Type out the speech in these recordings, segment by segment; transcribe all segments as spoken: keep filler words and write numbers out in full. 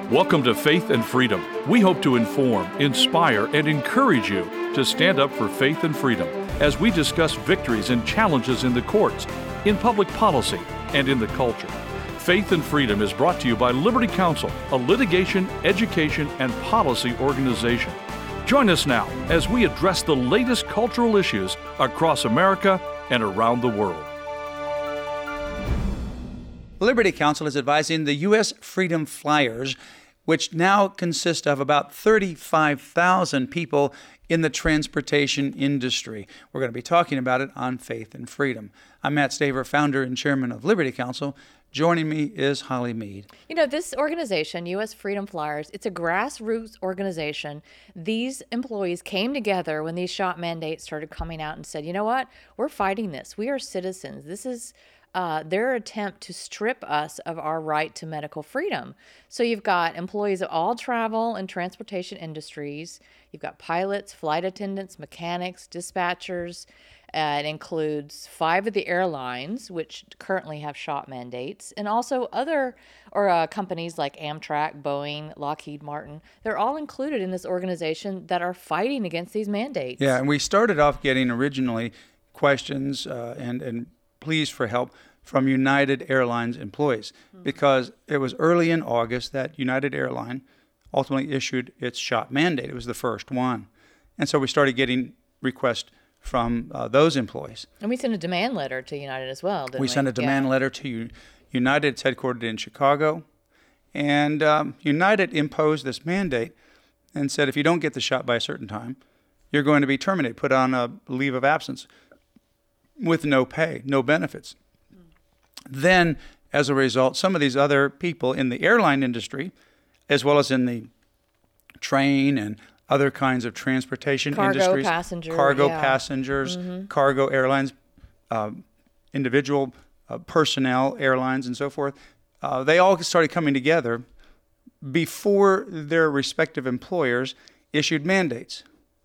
Welcome to Faith and Freedom. We hope to inform, inspire, and encourage you to stand up for faith and freedom as we discuss victories and challenges in the courts, in public policy, and in the culture. Faith and Freedom is brought to you by Liberty Counsel, a litigation, education, and policy organization. Join us now as we address the latest cultural issues across America and around the world. Liberty Counsel is advising the U S Freedom Flyers, which now consist of about thirty-five thousand people in the transportation industry. We're going to be talking about it on Faith and Freedom. I'm Matt Staver, founder and chairman of Liberty Counsel. Joining me is Holly Mead. You know, this organization, U S Freedom Flyers, it's a grassroots organization. These employees came together when these shot mandates started coming out and said, you know what, we're fighting this. We are citizens. This is uh, their attempt to strip us of our right to medical freedom. So you've got employees of all travel and transportation industries. You've got pilots, flight attendants, mechanics, dispatchers. Uh, it includes five of the airlines, which currently have shot mandates, and also other or uh, companies like Amtrak, Boeing, Lockheed Martin. They're all included in this organization that are fighting against these mandates. Yeah, and we started off getting originally questions uh, and, and pleas for help from United Airlines employees mm-hmm. because it was early in August that United Airlines ultimately issued its shot mandate. It was the first one. And so we started getting requests from uh, those employees. And we sent a demand letter to United as well, didn't we? We sent a demand yeah. letter to U- United. It's headquartered in Chicago. And um, United imposed this mandate and said if you don't get the shot by a certain time, you're going to be terminated, put on a leave of absence with no pay, no benefits. Mm. Then, as a result, some of these other people in the airline industry, as well as in the train and other kinds of transportation cargo industries, passenger, cargo yeah. passengers, mm-hmm. cargo airlines, uh, individual uh, personnel airlines, and so forth, uh, they all started coming together before their respective employers issued mandates.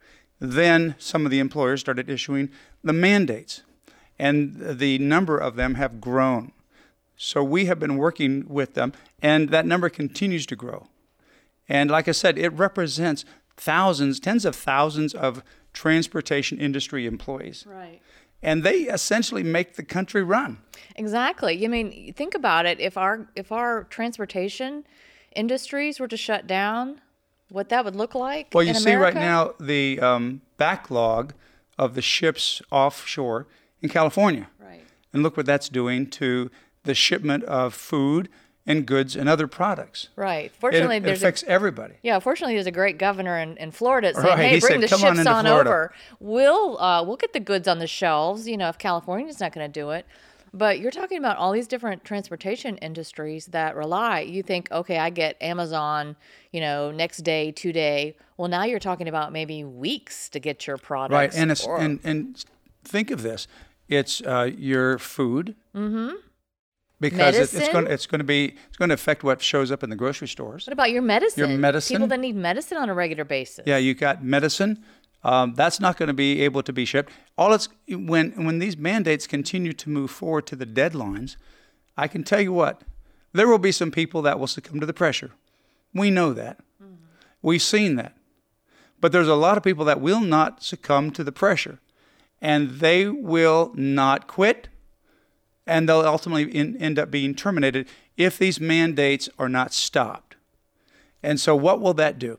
Then some of the employers started issuing the mandates, and the number of them have grown. So we have been working with them, and that number continues to grow. And like I said, it represents thousands, tens of thousands of transportation industry employees. Right. And they essentially make the country run. Exactly. I mean, think about it. If our if our transportation industries were to shut down, what that would look like Well, you in see America? right now the um, backlog of the ships offshore in California. Right. And look what that's doing to the shipment of food and goods and other products. Right. Fortunately, it, there's it affects a, everybody. Yeah. Fortunately, there's a great governor in, in Florida saying, Right. "Hey, He bring said, the "Come on ships into on Florida." over. We'll uh, we'll get the goods on the shelves. You know, if California's not going to do it." But you're talking about all these different transportation industries that rely. You think, okay, I get Amazon, you know, next day, two day. Well, now you're talking about maybe weeks to get your products. Right. And it's, or, and and think of this: it's uh, your food. Mm-hmm. Because it's, it's medicine? going it's going to be it's going to affect what shows up in the grocery stores. What about your medicine? Your medicine. People that need medicine on a regular basis. Yeah, you got medicine. Um, that's not going to be able to be shipped. All it's when when these mandates continue to move forward to the deadlines, I can tell you what, there will be some people that will succumb to the pressure. We know that. Mm-hmm. We've seen that. But there's a lot of people that will not succumb to the pressure, and they will not quit. And they'll ultimately in, end up being terminated if these mandates are not stopped. And so what will that do?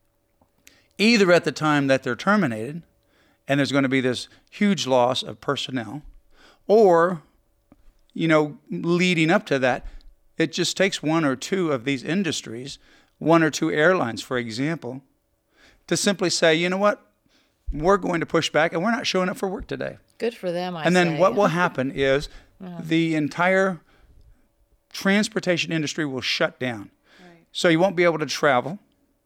Either at the time that they're terminated, and there's going to be this huge loss of personnel, or, you know, leading up to that, it just takes one or two of these industries, one or two airlines, for example, to simply say, you know what, we're going to push back, and we're not showing up for work today. Good for them, I And then say. what will happen is Yeah. the entire transportation industry will shut down. Right. So you won't be able to travel.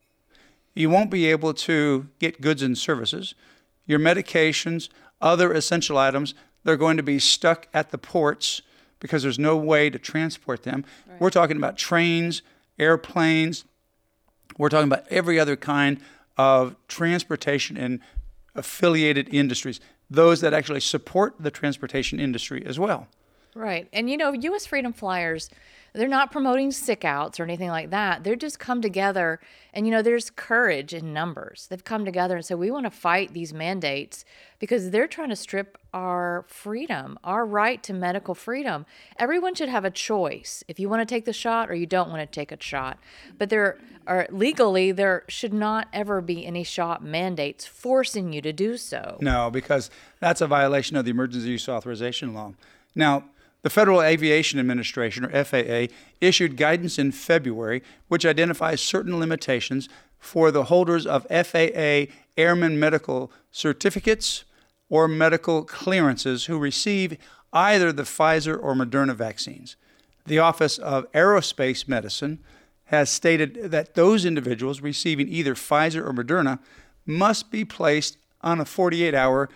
You won't be able to get goods and services. Your medications, other essential items, they're going to be stuck at the ports because there's no way to transport them. Right. We're talking about trains, airplanes. We're talking about every other kind of transportation and affiliated industries, those that actually support the transportation industry as well. Right. And, you know, U S Freedom Flyers, they're not promoting sick outs or anything like that. They're just come together and, you know, there's courage in numbers. They've come together and said, we want to fight these mandates because they're trying to strip our freedom, our right to medical freedom. Everyone should have a choice if you want to take the shot or you don't want to take a shot. But there are legally, there should not ever be any shot mandates forcing you to do so. No, because that's a violation of the Emergency Use Authorization Law. Now, the Federal Aviation Administration, or F A A, issued guidance in February which identifies certain limitations for the holders of F A A Airman Medical Certificates or medical clearances who receive either the Pfizer or Moderna vaccines. The Office of Aerospace Medicine has stated that those individuals receiving either Pfizer or Moderna must be placed on a forty-eight hour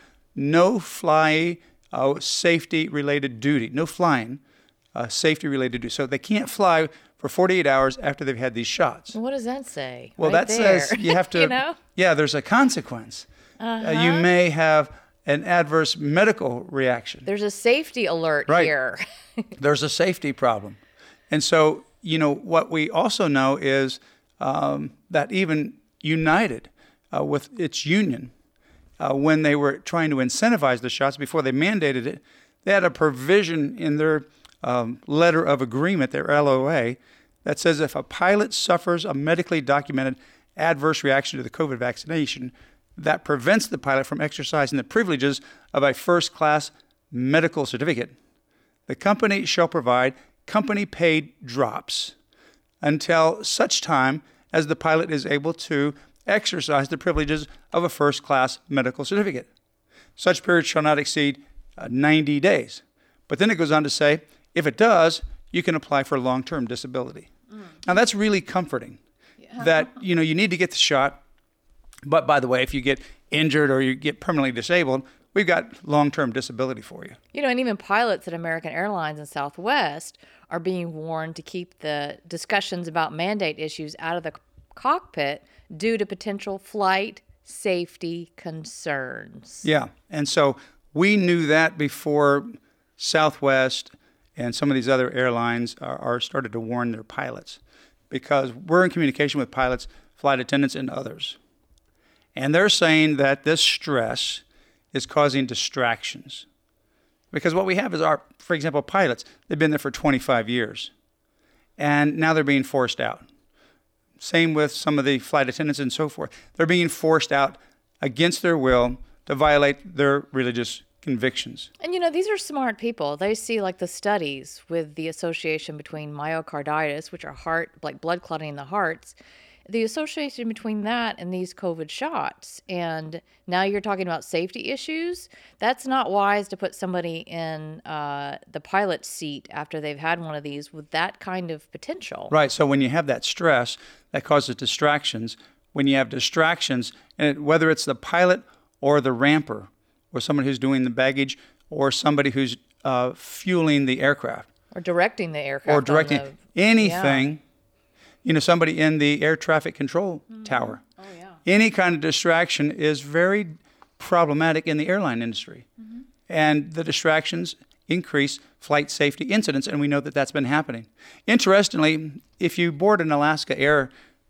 no-fly Uh, safety-related duty, no flying, uh, safety-related duty. So they can't fly for forty-eight hours after they've had these shots. What does that say? Well, right that there? says you have to, you know? yeah, there's a consequence. Uh-huh. Uh, you may have an adverse medical reaction. There's a safety alert Right. here. There's a safety problem. And so, you know, what we also know is um, that even United, uh, with its union, Uh, when they were trying to incentivize the shots before they mandated it, they had a provision in their um, letter of agreement, their L O A, that says if a pilot suffers a medically documented adverse reaction to the COVID vaccination that prevents the pilot from exercising the privileges of a first-class medical certificate, the company shall provide company-paid drops until such time as the pilot is able to exercise the privileges of a first-class medical certificate. Such period shall not exceed uh, ninety days. But then it goes on to say, if it does, you can apply for long-term disability. Mm. Now that's really comforting. Yeah. That, you know, you need to get the shot, but by the way, if you get injured or you get permanently disabled, we've got long-term disability for you. You know, and even pilots at American Airlines and Southwest are being warned to keep the discussions about mandate issues out of the cockpit due to potential flight safety concerns. Yeah, and so we knew that before Southwest and some of these other airlines are, are started to warn their pilots, because we're in communication with pilots, flight attendants, and others. And they're saying that this stress is causing distractions. Because what we have is our, for example, pilots, they've been there for twenty-five years, and now they're being forced out. Same with some of the flight attendants and so forth. They're being forced out against their will to violate their religious convictions. And, you know, these are smart people. They see, like, the studies with the association between myocarditis, which are heart, like blood clotting in the hearts, the association between that and these COVID shots. And now you're talking about safety issues. That's not wise to put somebody in uh, the pilot's seat after they've had one of these with that kind of potential. Right. So when you have that stress, that causes distractions. When you have distractions, and whether it's the pilot or the ramper or someone who's doing the baggage or somebody who's uh, fueling the aircraft. Or directing the aircraft. Or directing the, anything. Yeah. You know, somebody in the air traffic control mm-hmm. tower. Oh, yeah. Any kind of distraction is very problematic in the airline industry. Mm-hmm. And the distractions increase flight safety incidents, and we know that that's been happening. Interestingly, if you board an Alaska Air,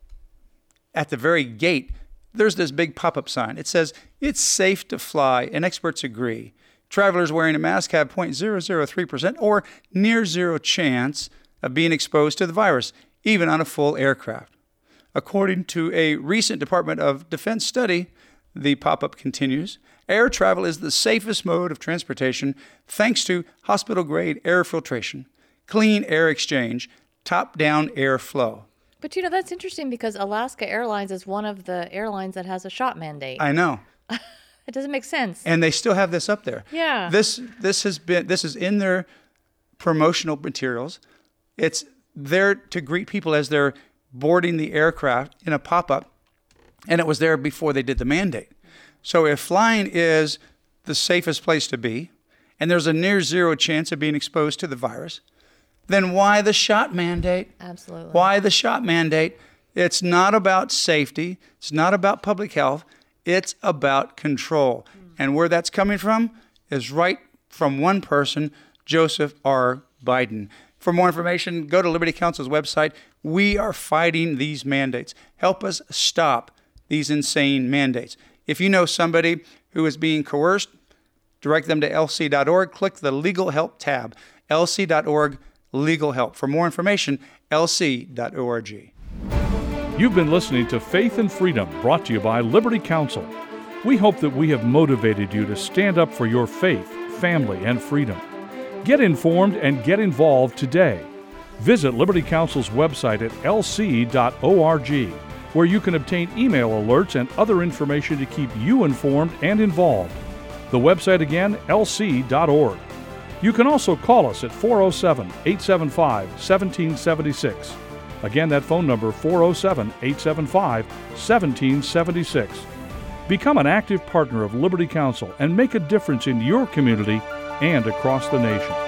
at the very gate, there's this big pop-up sign. It says, it's safe to fly, and experts agree. Travelers wearing a mask have zero point zero zero three percent or near zero chance of being exposed to the virus, even on a full aircraft. According to a recent Department of Defense study, the pop-up continues, air travel is the safest mode of transportation thanks to hospital-grade air filtration, clean air exchange, top-down air flow. But, you know, that's interesting because Alaska Airlines is one of the airlines that has a shot mandate. I know. It doesn't make sense. And they still have this up there. Yeah. This this has been this is in their promotional materials. It's there to greet people as they're boarding the aircraft in a pop-up, and it was there before they did the mandate. So if flying is the safest place to be, and there's a near zero chance of being exposed to the virus, then why the shot mandate? Absolutely. Why the shot mandate? It's not about safety. It's not about public health. It's about control. Mm. And where that's coming from is right from one person Joseph R. Biden. For more information, go to Liberty Counsel's website. We are fighting these mandates. Help us stop these insane mandates. If you know somebody who is being coerced, direct them to L C dot org. Click the Legal Help tab, L C dot org, Legal Help. For more information, L C dot org. You've been listening to Faith and Freedom, brought to you by Liberty Counsel. We hope that we have motivated you to stand up for your faith, family, and freedom. Get informed and get involved today. Visit Liberty Counsel's website at L C dot org, where you can obtain email alerts and other information to keep you informed and involved. The website again, L C dot org. You can also call us at four oh seven, eight seven five, one seven seven six. Again, that phone number, four oh seven, eight seven five, one seven seven six. Become an active partner of Liberty Counsel and make a difference in your community and across the nation.